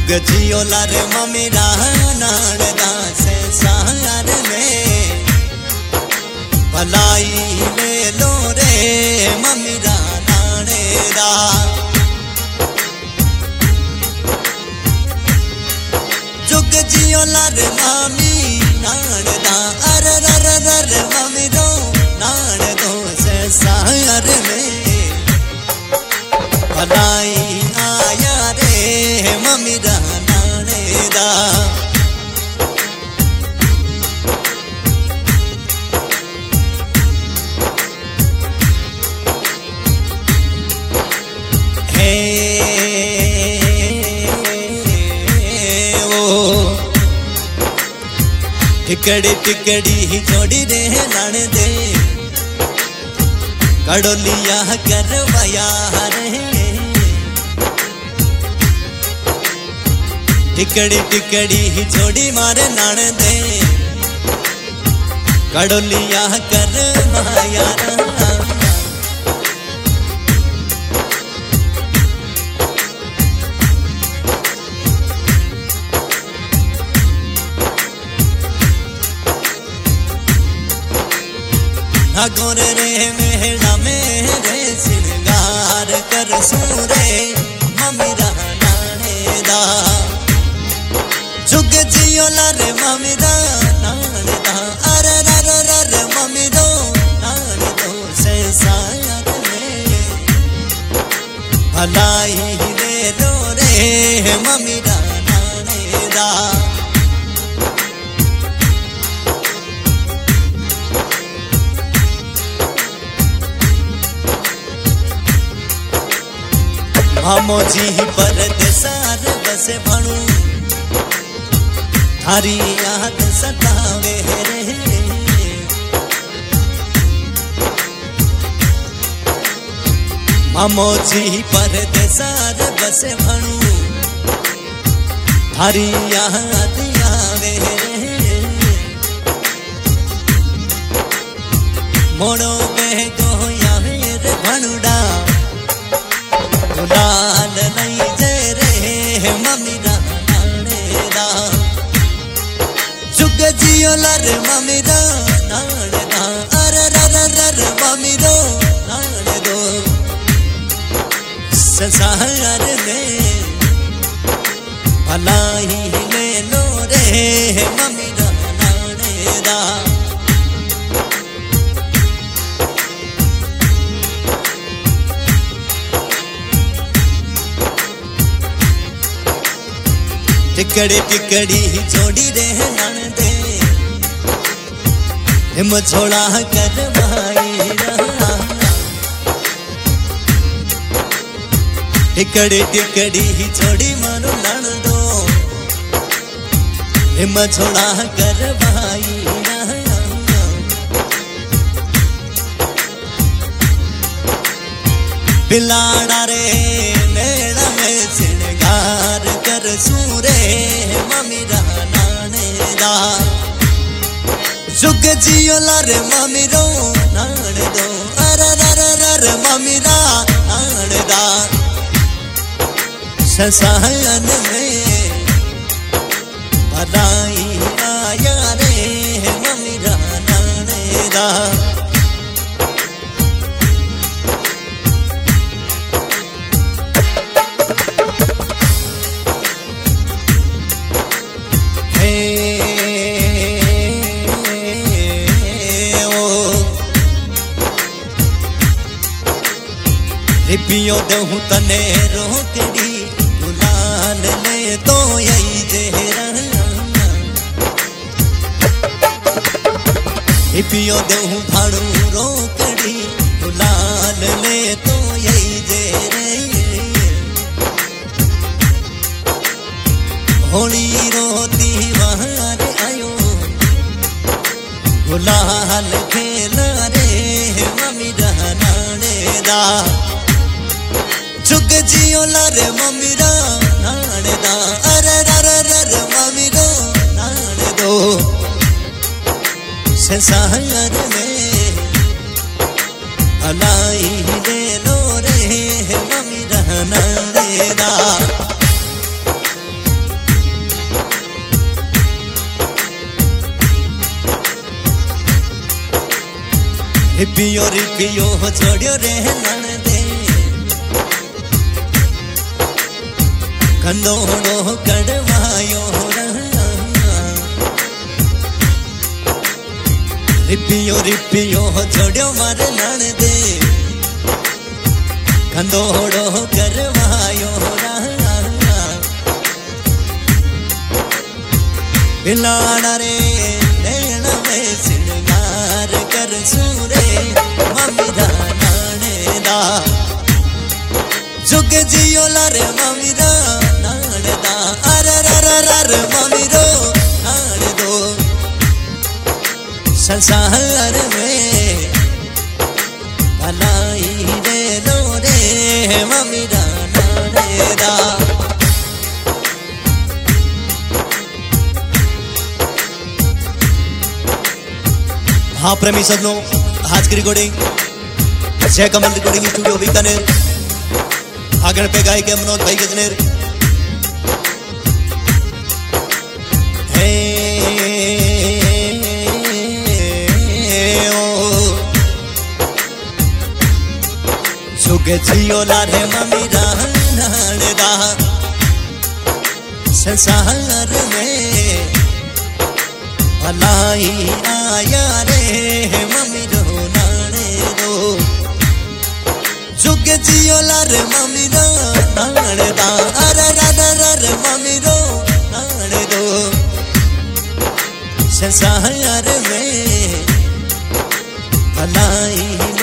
जुग जियो लारे ममीरा नाड़दा से सार में भलाई ले लो रे ममीरा नाड़ेदा जुग जियो लारे मामी नाड़दा अरे रर रर ममीरो नाड़दो से सार में भलाई आया रे ममीरा नाड़ेदा हे वो टिकड़ी टिकड़ी ही जोड़ी रे लाने दे कड़ोलिया करवाया रे टिकड़ी टिकड़ी ही जोड़ी मारे नान दे कड़ोलिया करवाया गोर रे मेहड़ा मेरे सिंगार कर सूरे ममीरा नाड़ेदा जुग जियो लारे ममीरा नाड़ेदा अरे रर रर ममीरो नाड़ेदो से सायर में भलाई ले लो रे ममीरा नाड़ेदा हमोजी परत सार बसे भणू थारी याद सतावे रे हमोजी परत सार बसे भणू थारी याद आवे रे मोड़ो में गोया रे भणुडा लाल नहीं जे रे ममीरा नाड़ेदा जुग जियो लारे ममीरा नाड़ेदा अरे रर रर ममीरो नाड़ेदो संसार में भलाई ले लो रे ममीरा नाड़ेदा टिकड़ी टिकड़ी ही जोड़ी रे नान दे हिम छोड़ा कर भाई टिकड़ी टिकड़ी ही जोड़ी मारो नान दो हिम छोड़ा कर भाई बिलाड़ा रे मेड़ा में सिंगार कर सूरे ममीरा नाड़ेदा जुग जियो लारे ममीरो नाड़ेदो अरे रर रर ममीरा नाड़ेदा ससायन में भलाई आया रे ममीरा नाड़ेदा पियो दहूं तने रोकड़ी गुलाल ले तो यही जेरा पियो दहूं भाड़ू रोकड़ी गुलाल ले तो यही जेरे होली रोती वहां आयो गुलाल खेला रे ममीरा नाड़ेदा जुग जियो लारे ममीरा नाड़ेदा अरे रर रर ममीरो नाड़ेदो संसार में भलाई ले लो रे ममीरा नाड़ेदा रिपियो छोड़ियो रे नन दे कंदोड़ो कड़वायो रिपियो छोड़ियो मार नन दे कंदोड़ो करवायो बिलाना रे नैना में सिंगार कर सूरे मम्मी दा नाने दा जुग जियो लारे मम्मी दा नाने दा अरे मम्मी रो नाने दो संसार में भलाई दे लो रे मम्मी दा नाने दा। हाँ प्रेमी सदनों आज की recording Jai Kamal recording studio Bikaner आगण पे गाय के मनोज भाई गजनेर जुग जियो लारे मम्मी नाने दा संसार में भलाई आया रे मम्मी रो नाने दो जुग जियो लारे मम्मी नाने दा अरे मम्मी रो नाने दो संसार में भलाई